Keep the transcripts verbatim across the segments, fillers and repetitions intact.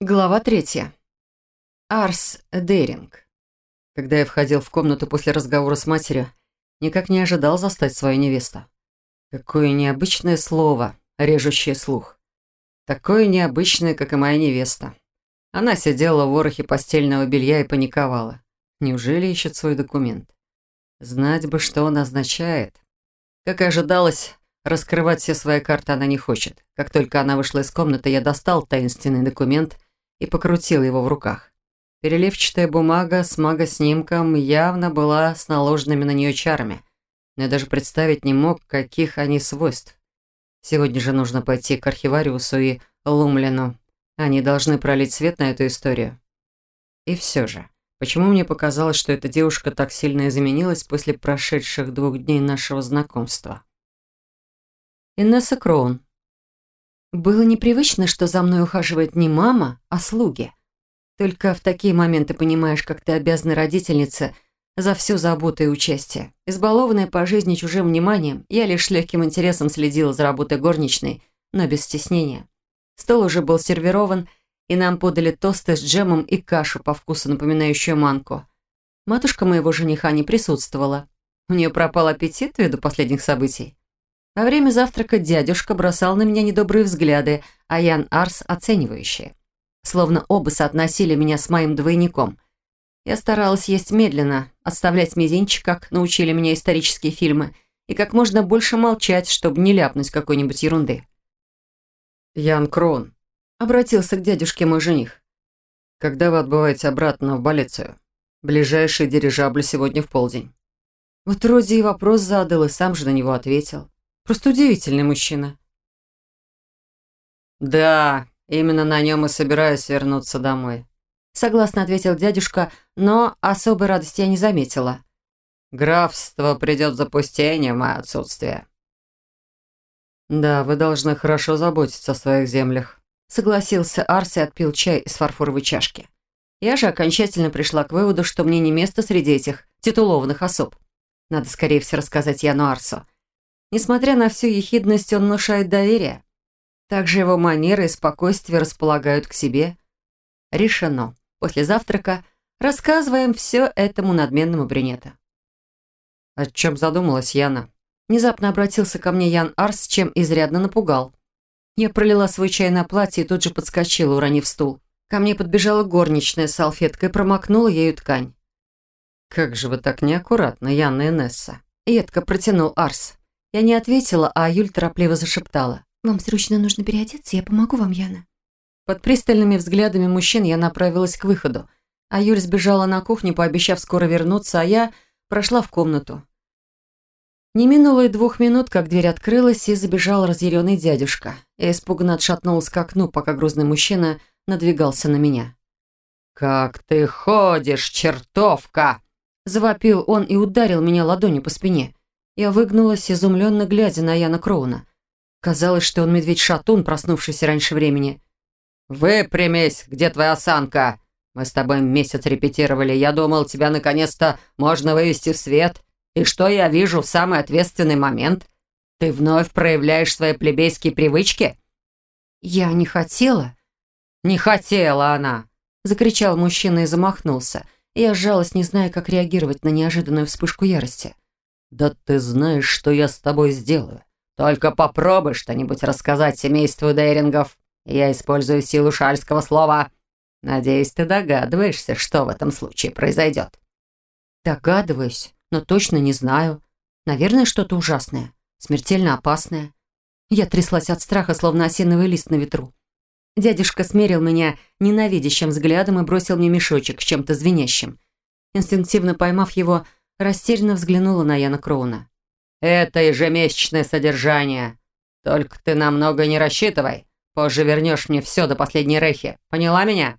Глава третья. Арс Деринг. Когда я входил в комнату после разговора с матерью, никак не ожидал застать свою невесту. Какое необычное слово, режущее слух. Такое необычное, как и моя невеста. Она сидела в ворохе постельного белья и паниковала. Неужели ищет свой документ? Знать бы, что он означает. Как и ожидалось, раскрывать все свои карты она не хочет. Как только она вышла из комнаты, я достал таинственный документ и покрутил его в руках. Переливчатая бумага с мага-снимком явно была с наложенными на нее чарами, но я даже представить не мог, каких они свойств. Сегодня же нужно пойти к архивариусу и Лумлину. Они должны пролить свет на эту историю. И все же, почему мне показалось, что эта девушка так сильно изменилась после прошедших двух дней нашего знакомства? Инесса Кроун. Было непривычно, что за мной ухаживает не мама, а слуги. Только в такие моменты понимаешь, как ты обязана родительнице за всю заботу и участие. Избалованная по жизни чужим вниманием, я лишь с легким интересом следила за работой горничной, но без стеснения. Стол уже был сервирован, и нам подали тосты с джемом и кашу по вкусу, напоминающую манку. Матушка моего жениха не присутствовала. У нее пропал аппетит ввиду последних событий. Во время завтрака дядюшка бросал на меня недобрые взгляды, а Ян Арс оценивающие. Словно оба соотносили меня с моим двойником. Я старалась есть медленно, отставлять мизинчик, как научили меня исторические фильмы, и как можно больше молчать, чтобы не ляпнуть какой-нибудь ерунды. «Ян Кроун», — обратился к дядюшке мой жених. «Когда вы отбываете обратно в Болецию? Ближайший дирижабль сегодня в полдень». Вот вроде и вопрос задал, и сам же на него ответил. Просто удивительный мужчина. «Да, именно на нем и собираюсь вернуться домой», — согласно ответил дядюшка, но особой радости я не заметила. «Графство придет в запустение в мое отсутствие». «Да, вы должны хорошо заботиться о своих землях», — согласился Арс и отпил чай из фарфоровой чашки. Я же окончательно пришла к выводу, что мне не место среди этих титулованных особ. Надо скорее все рассказать Яну Арсу. Несмотря на всю ехидность, он внушает доверие. Также его манеры и спокойствие располагают к себе. Решено. После завтрака рассказываем все этому надменному брюнету. «О чем задумалась Яна?» Внезапно обратился ко мне Ян Арс, чем изрядно напугал. Я пролила свой чай на платье и тут же подскочила, уронив стул. Ко мне подбежала горничная с салфеткой и промокнула ею ткань. «Как же вы так неаккуратно, Яна Инесса!» Едко протянул Арс. Я не ответила, а Юль торопливо зашептала. «Вам срочно нужно переодеться, я помогу вам, Яна». Под пристальными взглядами мужчин я направилась к выходу, а Юль сбежала на кухню, пообещав скоро вернуться, а я прошла в комнату. Не минуло и двух минут, как дверь открылась, и забежал разъяренный дядюшка. Я испуганно отшатнулась к окну, пока грузный мужчина надвигался на меня. «Как ты ходишь, чертовка!» Завопил он и ударил меня ладонью по спине. Я выгнулась, изумленно глядя на Яна Кроуна. Казалось, что он медведь-шатун, проснувшийся раньше времени. «Выпрямись! Где твоя осанка? Мы с тобой месяц репетировали. Я думал, тебя наконец-то можно вывести в свет. И что я вижу в самый ответственный момент? Ты вновь проявляешь свои плебейские привычки?» «Я не хотела». «Не хотела она!» — закричал мужчина и замахнулся. Я сжалась, не зная, как реагировать на неожиданную вспышку ярости. «Да ты знаешь, что я с тобой сделаю. Только попробуй что-нибудь рассказать семейству Дерингов. Я использую силу шальского слова. Надеюсь, ты догадываешься, что в этом случае произойдет». «Догадываюсь, но точно не знаю. Наверное, что-то ужасное, смертельно опасное». Я тряслась от страха, словно осиновый лист на ветру. Дядюшка смерил меня ненавидящим взглядом и бросил мне мешочек с чем-то звенящим. Инстинктивно поймав его, растерянно взглянула на Яна Кроуна. «Это ежемесячное содержание. Только ты на много не рассчитывай. Позже вернешь мне все до последней рехи. Поняла меня?»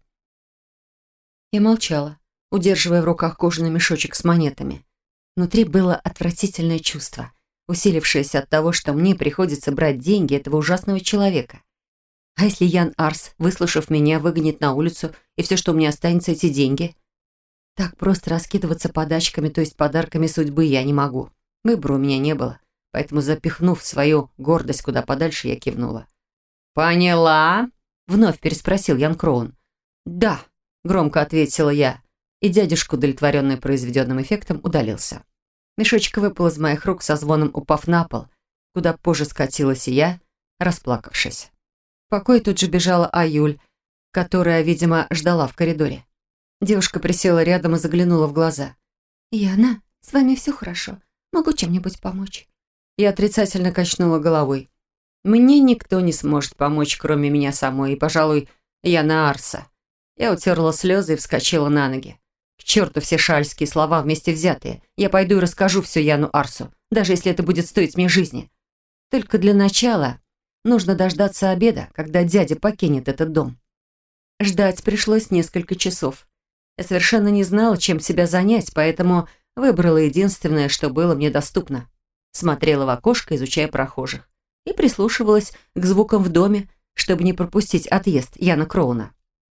Я молчала, удерживая в руках кожаный мешочек с монетами. Внутри было отвратительное чувство, усилившееся от того, что мне приходится брать деньги этого ужасного человека. А если Ян Арс, выслушав меня, выгонит на улицу, и все, что у меня останется, эти деньги? Так просто раскидываться подачками, то есть подарками судьбы, я не могу. Выбора у меня не было, поэтому, запихнув свою гордость куда подальше, я кивнула. «Поняла?» — вновь переспросил Ян Кроун. «Да», – громко ответила я, и дядюшка, удовлетворенный произведенным эффектом, удалился. Мешочек выпал из моих рук со звоном, упав на пол, куда позже скатилась и я, расплакавшись. В покой тут же бежала Аюль, которая, видимо, ждала в коридоре. Девушка присела рядом и заглянула в глаза. «Яна, с вами все хорошо? Могу чем-нибудь помочь?» Я отрицательно качнула головой. Мне никто не сможет помочь, кроме меня самой, и, пожалуй, Яна Арса. Я утерла слезы и вскочила на ноги. К черту все шальские слова вместе взятые. Я пойду и расскажу все Яну Арсу, даже если это будет стоить мне жизни. Только для начала нужно дождаться обеда, когда дядя покинет этот дом. Ждать пришлось несколько часов. Я совершенно не знала, чем себя занять, поэтому выбрала единственное, что было мне доступно. Смотрела в окошко, изучая прохожих, и прислушивалась к звукам в доме, чтобы не пропустить отъезд Яна Кроуна.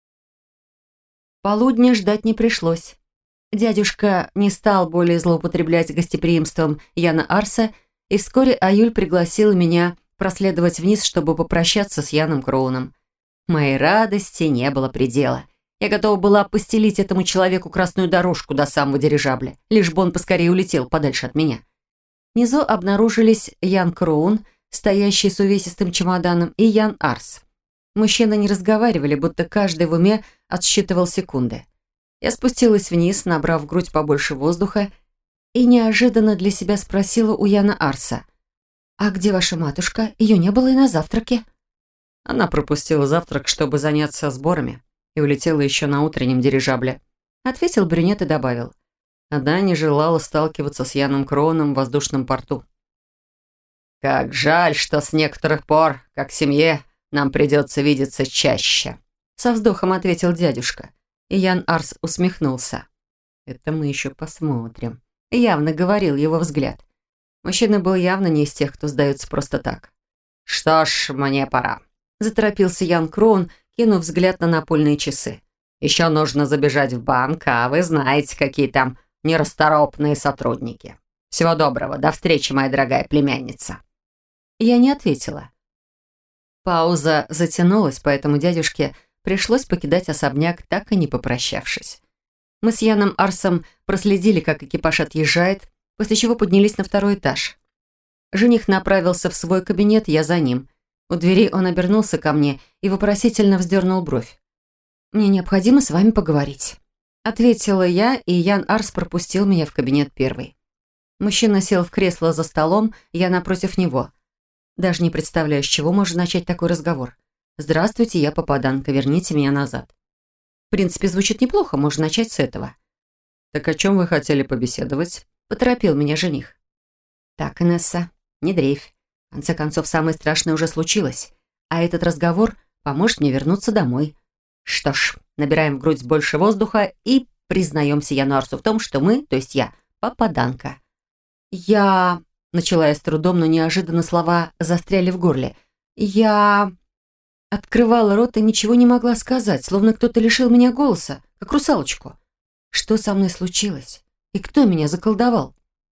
Полудня ждать не пришлось. Дядюшка не стал более злоупотреблять гостеприимством Яна Арса, и вскоре Аюль пригласила меня проследовать вниз, чтобы попрощаться с Яном Кроуном. Моей радости не было предела. Я готова была постелить этому человеку красную дорожку до самого дирижабля, лишь бы он поскорее улетел подальше от меня. Внизу обнаружились Ян Кроун, стоящий с увесистым чемоданом, и Ян Арс. Мужчины не разговаривали, будто каждый в уме отсчитывал секунды. Я спустилась вниз, набрав в грудь побольше воздуха, и неожиданно для себя спросила у Яна Арса: «А где ваша матушка? Ее не было и на завтраке». Она пропустила завтрак, чтобы заняться сборами, и улетела еще на утреннем дирижабле. Ответил брюнет и добавил: она не желала сталкиваться с Яном Кроуном в воздушном порту. «Как жаль, что с некоторых пор, как семье, нам придется видеться чаще», со вздохом ответил дядюшка, и Ян Арс усмехнулся. «Это мы еще посмотрим», явно говорил его взгляд. Мужчина был явно не из тех, кто сдается просто так. «Что ж, мне пора», заторопился Ян Кроун, кинув взгляд на напольные часы. «Еще нужно забежать в банк, а вы знаете, какие там нерасторопные сотрудники. Всего доброго, до встречи, моя дорогая племянница». Я не ответила. Пауза затянулась, поэтому дядюшке пришлось покидать особняк, так и не попрощавшись. Мы с Яном Арсом проследили, как экипаж отъезжает, после чего поднялись на второй этаж. Жених направился в свой кабинет, я за ним. У двери он обернулся ко мне и вопросительно вздернул бровь. «Мне необходимо с вами поговорить», — ответила я, и Ян Арс пропустил меня в кабинет первый. Мужчина сел в кресло за столом, я напротив него. Даже не представляю, с чего можно начать такой разговор. «Здравствуйте, я попаданка, верните меня назад». В принципе, звучит неплохо, можно начать с этого. «Так о чем вы хотели побеседовать?» — поторопил меня жених. «Так, Инесса, не дрейфь. В конце концов, самое страшное уже случилось, а этот разговор поможет мне вернуться домой. Что ж, набираем в грудь больше воздуха и признаемся Яну Арсу в том, что мы, то есть я, попаданка». «Я...» — начала я с трудом, но неожиданно слова застряли в горле. «Я...» Открывала рот и ничего не могла сказать, словно кто-то лишил меня голоса, как русалочку. Что со мной случилось? И кто меня заколдовал?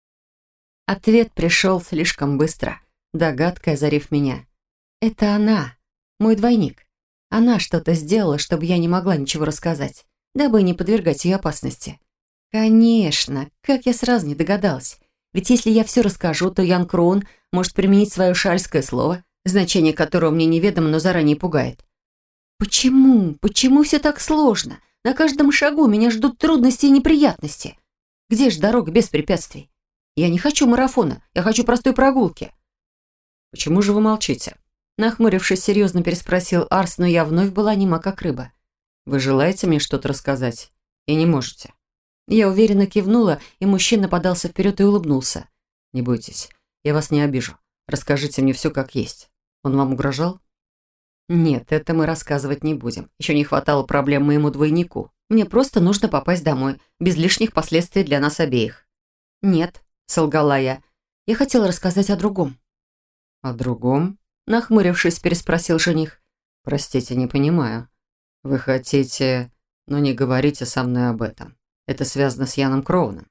Ответ пришел слишком быстро, догадкой озарив меня. Это она, мой двойник. Она что-то сделала, чтобы я не могла ничего рассказать, дабы не подвергать ее опасности. Конечно, как я сразу не догадалась. Ведь если я все расскажу, то Ян Кроун может применить свое шальское слово, значение которого мне неведомо, но заранее пугает. Почему? Почему все так сложно? На каждом шагу меня ждут трудности и неприятности. Где же дорога без препятствий? Я не хочу марафона, я хочу простой прогулки. Почему же вы молчите? Нахмурившись, серьезно переспросил Арс, но я вновь была нема как рыба. Вы желаете мне что-то рассказать? И не можете. Я уверенно кивнула, и мужчина подался вперед и улыбнулся. Не бойтесь, я вас не обижу. Расскажите мне все как есть. Он вам угрожал? Нет, это мы рассказывать не будем. Еще не хватало проблем моему двойнику. Мне просто нужно попасть домой, без лишних последствий для нас обеих. Нет, солгала я. Я хотела рассказать о другом. О другом? Нахмурившись, переспросил жених. Простите, не понимаю. Вы хотите... Но не говорите со мной об этом. Это связано с Яном Кроуном.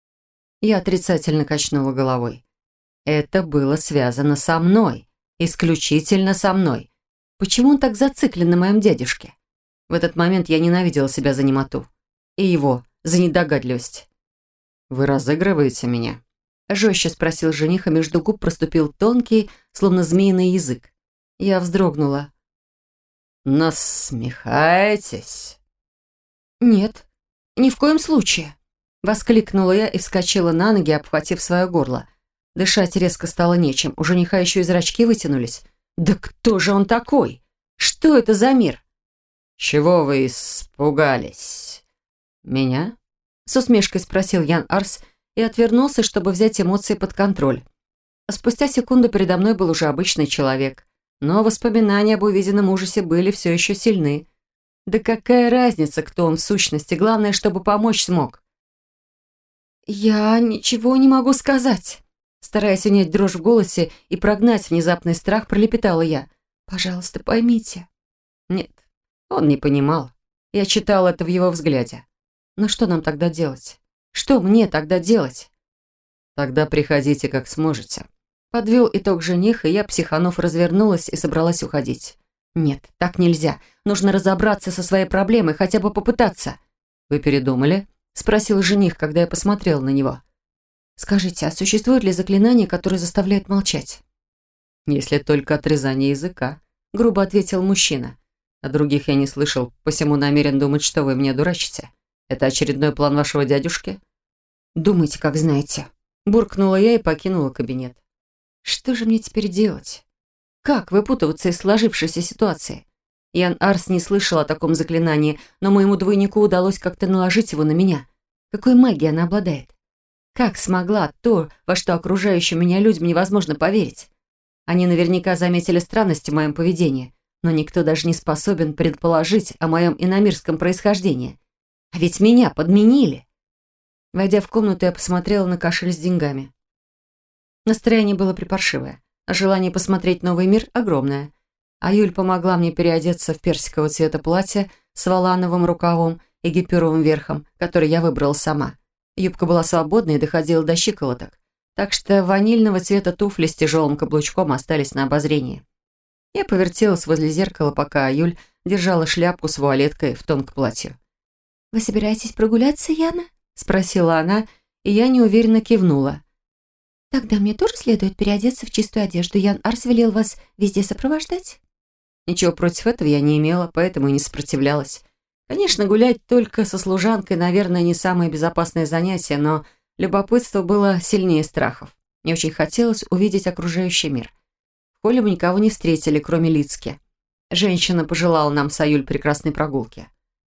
Я отрицательно качнула головой. Это было связано со мной. Исключительно со мной. Почему он так зациклен на моем дядюшке? В этот момент я ненавидела себя за немоту. И его за недогадливость. «Вы разыгрываете меня?» Жестче спросил жених, а между губ проступил тонкий, словно змеиный язык. Я вздрогнула. «Насмехаетесь?» «Нет, ни в коем случае!» Воскликнула я и вскочила на ноги, обхватив свое горло. Дышать резко стало нечем, у жениха еще и зрачки вытянулись. «Да кто же он такой? Что это за мир?» «Чего вы испугались? Меня?» С усмешкой спросил Ян Арс и отвернулся, чтобы взять эмоции под контроль. А спустя секунду передо мной был уже обычный человек. Но воспоминания об увиденном ужасе были все еще сильны. Да какая разница, кто он в сущности, главное, чтобы помочь смог. «Я ничего не могу сказать», стараясь унять дрожь в голосе и прогнать внезапный страх, пролепетала я. «Пожалуйста, поймите». Нет, он не понимал. Я читала это в его взгляде. Но что нам тогда делать? Что мне тогда делать? Тогда приходите, как сможете. Подвел итог жених, и я, психанув, развернулась и собралась уходить. Нет, так нельзя. Нужно разобраться со своей проблемой, хотя бы попытаться. Вы передумали? Спросил жених, когда я посмотрел на него. Скажите, а существует ли заклинание, которое заставляет молчать? Если только отрезание языка, грубо ответил мужчина. О других я не слышал, посему намерен думать, что вы меня дурачите. Это очередной план вашего дядюшки? Думайте, как знаете. Буркнула я и покинула кабинет. Что же мне теперь делать? Как выпутываться из сложившейся ситуации? Ян Арс не слышал о таком заклинании, но моему двойнику удалось как-то наложить его на меня. Какой магией она обладает? Как смогла то, во что окружающим меня людям невозможно поверить? Они наверняка заметили странности в моем поведении, но никто даже не способен предположить о моем иномирском происхождении. А ведь меня подменили. Войдя в комнату, я посмотрела на кошель с деньгами. Настроение было припаршивое, а желание посмотреть новый мир огромное. А Юль помогла мне переодеться в персикового цвета платье с волановым рукавом и гипюровым верхом, который я выбрала сама. Юбка была свободной и доходила до щиколоток, так что ванильного цвета туфли с тяжелым каблучком остались на обозрении. Я повертелась возле зеркала, пока Юль держала шляпку с вуалеткой в тон к платью. «Вы собираетесь прогуляться, Яна?» — спросила она, и я неуверенно кивнула. «Тогда мне тоже следует переодеться в чистую одежду. Ян Арс велел вас везде сопровождать?» Ничего против этого я не имела, поэтому и не сопротивлялась. Конечно, гулять только со служанкой, наверное, не самое безопасное занятие, но любопытство было сильнее страхов. Мне очень хотелось увидеть окружающий мир. В холле мы никого не встретили, кроме Лицки. Женщина пожелала нам с Аюль прекрасной прогулки.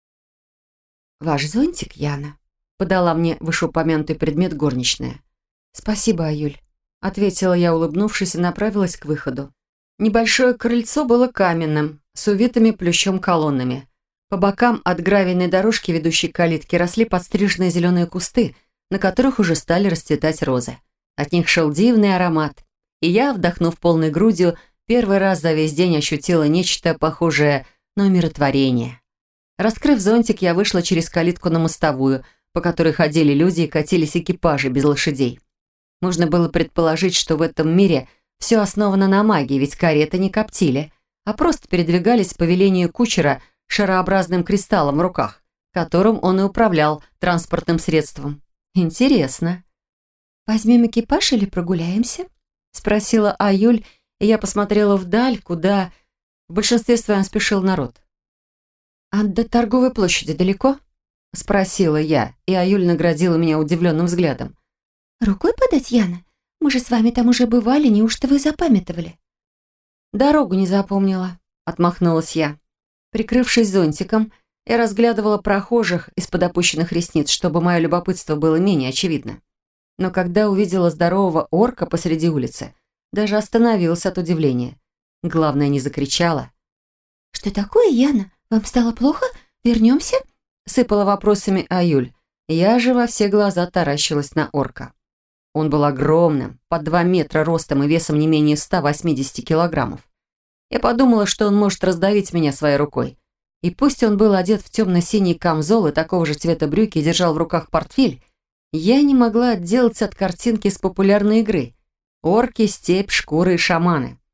«Ваш зонтик, Яна?» — подала мне вышеупомянутый предмет горничная. «Спасибо, Аюль», — ответила я, улыбнувшись, и направилась к выходу. Небольшое крыльцо было каменным, с увитыми плющом колоннами. По бокам от гравийной дорожки, ведущей к калитке, росли подстриженные зеленые кусты, на которых уже стали расцветать розы. От них шел дивный аромат, и я, вдохнув полной грудью, первый раз за весь день ощутила нечто похожее на умиротворение. Раскрыв зонтик, я вышла через калитку на мостовую, по которой ходили люди и катились экипажи без лошадей. Можно было предположить, что в этом мире все основано на магии, ведь кареты не коптили, а просто передвигались по велению кучера шарообразным кристаллом в руках, которым он и управлял транспортным средством. Интересно. «Возьмем экипаж или прогуляемся?» — спросила Аюль, и я посмотрела вдаль, куда в большинстве своем спешил народ. «А до торговой площади далеко?» — спросила я, и Аюль наградила меня удивленным взглядом. «Рукой подать, Яна? Мы же с вами там уже бывали, неужто вы запамятовали?» «Дорогу не запомнила», — отмахнулась я. Прикрывшись зонтиком, я разглядывала прохожих из-под опущенных ресниц, чтобы мое любопытство было менее очевидно. Но когда увидела здорового орка посреди улицы, даже остановилась от удивления. Главное, не закричала. «Что такое, Яна? Вам стало плохо? Вернемся?» — сыпала вопросами Аюль. Я же во все глаза таращилась на орка. Он был огромным, под два метра ростом и весом не менее ста восьмидесяти килограммов. Я подумала, что он может раздавить меня своей рукой. И пусть он был одет в темно-синий камзол и такого же цвета брюки и держал в руках портфель, я не могла отделаться от картинки с популярной игры. Орки, степь, шкуры и шаманы.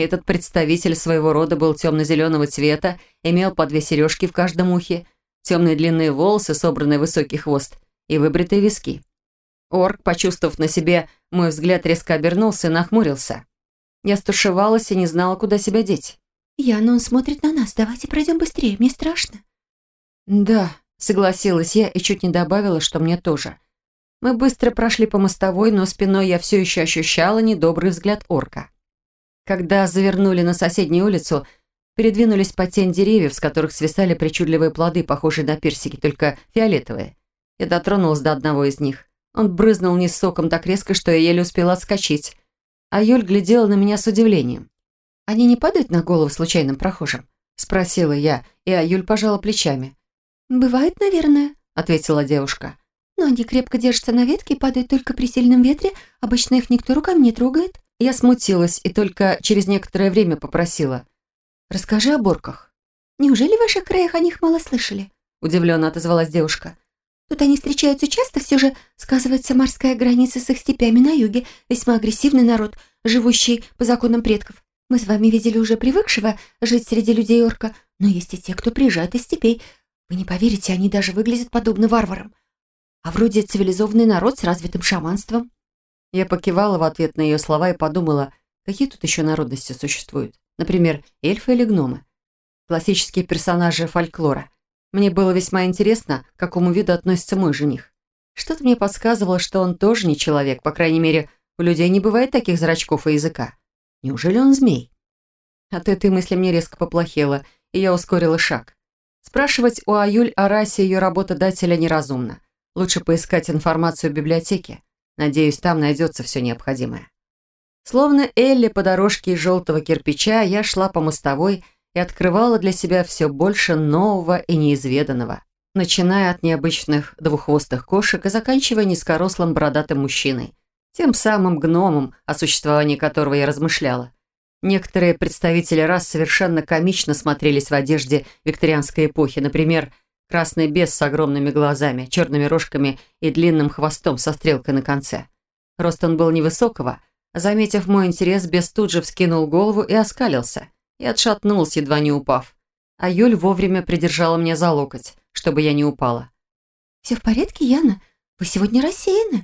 Этот представитель своего рода был темно-зеленого цвета, имел по две сережки в каждом ухе, темные длинные волосы, собранный высокий хвост и выбритые виски. Орк, почувствовав на себе мой взгляд, резко обернулся и нахмурился. Я стушевалась и не знала, куда себя деть. «Яна, он смотрит на нас. Давайте пройдем быстрее. Мне страшно». «Да», — согласилась я и чуть не добавила, что мне тоже. Мы быстро прошли по мостовой, но спиной я все еще ощущала недобрый взгляд орка. Когда завернули на соседнюю улицу, передвинулись под тень деревьев, с которых свисали причудливые плоды, похожие на персики, только фиолетовые. Я дотронулась до одного из них. Он брызнул вниз соком так резко, что я еле успела отскочить. А Юль глядела на меня с удивлением. «Они не падают на голову случайным прохожим?» — спросила я, и Аюль пожала плечами. «Бывает, наверное», — ответила девушка. «Но они крепко держатся на ветке и падают только при сильном ветре. Обычно их никто руками не трогает». Я смутилась и только через некоторое время попросила. «Расскажи о борках». «Неужели в ваших краях о них мало слышали?» — удивленно отозвалась девушка. «Тут они встречаются часто, все же сказывается морская граница с их степями на юге, весьма агрессивный народ, живущий по законам предков. Мы с вами видели уже привыкшего жить среди людей орка, но есть и те, кто приезжает из степей. Вы не поверите, они даже выглядят подобно варварам. А вроде цивилизованный народ с развитым шаманством». Я покивала в ответ на ее слова и подумала, какие тут еще народности существуют. Например, эльфы или гномы. Классические персонажи фольклора. Мне было весьма интересно, к какому виду относится мой жених. Что-то мне подсказывало, что он тоже не человек, по крайней мере, у людей не бывает таких зрачков и языка. Неужели он змей? От этой мысли мне резко поплохело, и я ускорила шаг. Спрашивать у Аюль о расе ее работодателя неразумно. Лучше поискать информацию в библиотеке. Надеюсь, там найдется все необходимое. Словно Элли по дорожке из желтого кирпича, я шла по мостовой и открывала для себя все больше нового и неизведанного, начиная от необычных двуххвостых кошек и заканчивая низкорослым бородатым мужчиной, тем самым гномом, о существовании которого я размышляла. Некоторые представители рас совершенно комично смотрелись в одежде викторианской эпохи, например, красный бес с огромными глазами, черными рожками и длинным хвостом со стрелкой на конце. Рост он был невысокого. Заметив мой интерес, бес тут же вскинул голову и оскалился. И отшатнулся, едва не упав. А Юль вовремя придержала меня за локоть, чтобы я не упала. «Все в порядке, Яна? Вы сегодня рассеяны?»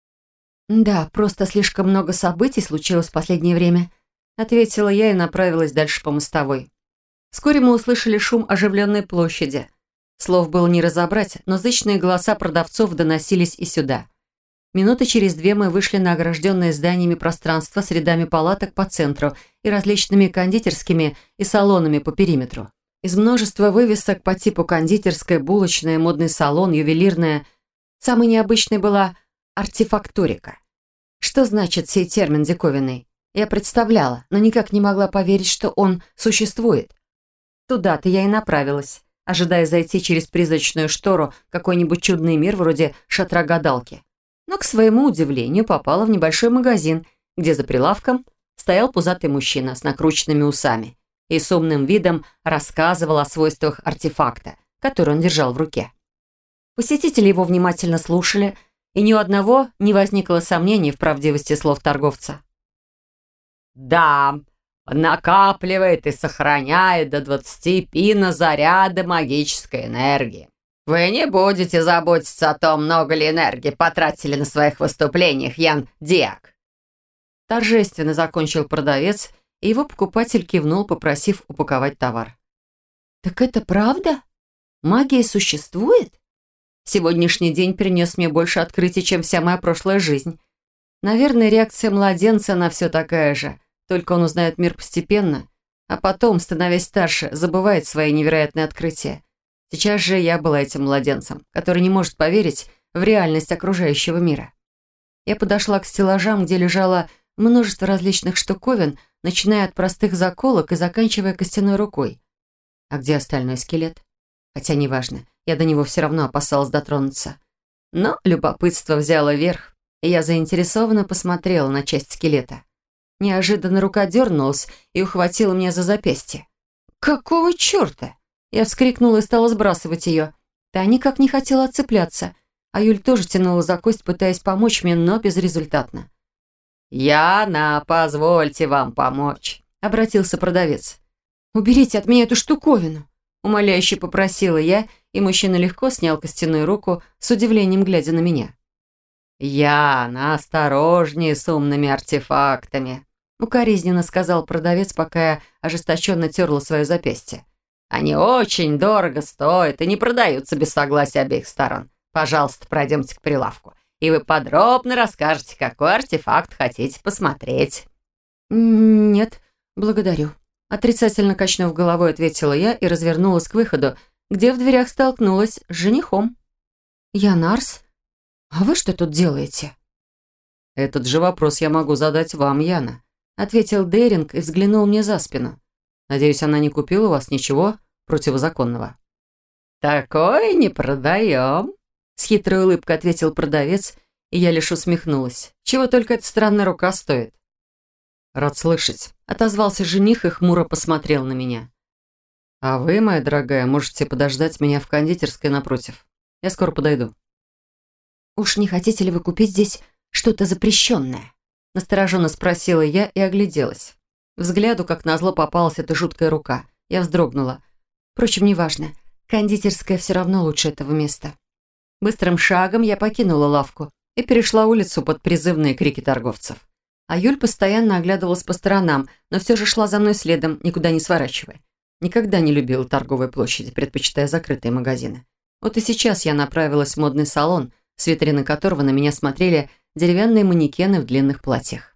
«Да, просто слишком много событий случилось в последнее время», ответила я и направилась дальше по мостовой. Вскоре мы услышали шум оживленной площади. Слов было не разобрать, но зычные голоса продавцов доносились и сюда. Минуты через две мы вышли на огражденное зданиями пространство с рядами палаток по центру и различными кондитерскими и салонами по периметру. Из множества вывесок по типу кондитерская, булочная, модный салон, ювелирная. Самой необычной была артефакторика. Что значит сей термин диковинный? Я представляла, но никак не могла поверить, что он существует. Туда-то я и направилась, ожидая зайти через призрачную штору в какой-нибудь чудный мир вроде шатра гадалки. Но, к своему удивлению, попала в небольшой магазин, где за прилавком стоял пузатый мужчина с накрученными усами и с умным видом рассказывал о свойствах артефакта, который он держал в руке. Посетители его внимательно слушали, и ни у одного не возникло сомнений в правдивости слов торговца. «Да, накапливает и сохраняет до двадцати пина заряда магической энергии. Вы не будете заботиться о том, много ли энергии потратили на своих выступлениях, Ян Диак». Торжественно закончил продавец, и его покупатель кивнул, попросив упаковать товар. «Так это правда? Магия существует?» Сегодняшний день принес мне больше открытий, чем вся моя прошлая жизнь. Наверное, реакция младенца на все такая же, только он узнает мир постепенно, а потом, становясь старше, забывает свои невероятные открытия. Сейчас же я была этим младенцем, который не может поверить в реальность окружающего мира. Я подошла к стеллажам, где лежало множество различных штуковин, начиная от простых заколок и заканчивая костяной рукой. А где остальной скелет? Хотя неважно, я до него все равно опасалась дотронуться. Но любопытство взяло верх, и я заинтересованно посмотрела на часть скелета. Неожиданно рука дернулась и ухватила меня за запястье. «Какого черта?» Я вскрикнула и стала сбрасывать ее. Та никак не хотела отцепляться, а Юль тоже тянула за кость, пытаясь помочь мне, но безрезультатно. «Яна, позвольте вам помочь», — обратился продавец. «Уберите от меня эту штуковину!» Умоляюще попросила я, и мужчина легко снял костяную руку, с удивлением глядя на меня. «Яна, осторожнее с умными артефактами!» Укоризненно сказал продавец, пока я ожесточенно терла свое запястье. «Они очень дорого стоят и не продаются без согласия обеих сторон. Пожалуйста, пройдемте к прилавку, и вы подробно расскажете, какой артефакт хотите посмотреть». «Нет, благодарю». Отрицательно качнув головой, ответила я и развернулась к выходу, где в дверях столкнулась с женихом. «Я Нарс? А вы что тут делаете?» «Этот же вопрос я могу задать вам, Яна», ответил Деринг и взглянул мне за спину. «Надеюсь, она не купила у вас ничего противозаконного». «Такое не продаем», с хитрой улыбкой ответил продавец, и я лишь усмехнулась. Чего только эта странная рука стоит. «Рад слышать», — отозвался жених и хмуро посмотрел на меня. «А вы, моя дорогая, можете подождать меня в кондитерской напротив. Я скоро подойду». «Уж не хотите ли вы купить здесь что-то запрещенное?» Настороженно спросила я и огляделась. Взгляду, как назло, попалась эта жуткая рука. Я вздрогнула. Впрочем, неважно. Кондитерская все равно лучше этого места. Быстрым шагом я покинула лавку и перешла улицу под призывные крики торговцев. А Юль постоянно оглядывалась по сторонам, но все же шла за мной следом, никуда не сворачивая. Никогда не любила торговые площади, предпочитая закрытые магазины. Вот и сейчас я направилась в модный салон, с витрины которого на меня смотрели деревянные манекены в длинных платьях.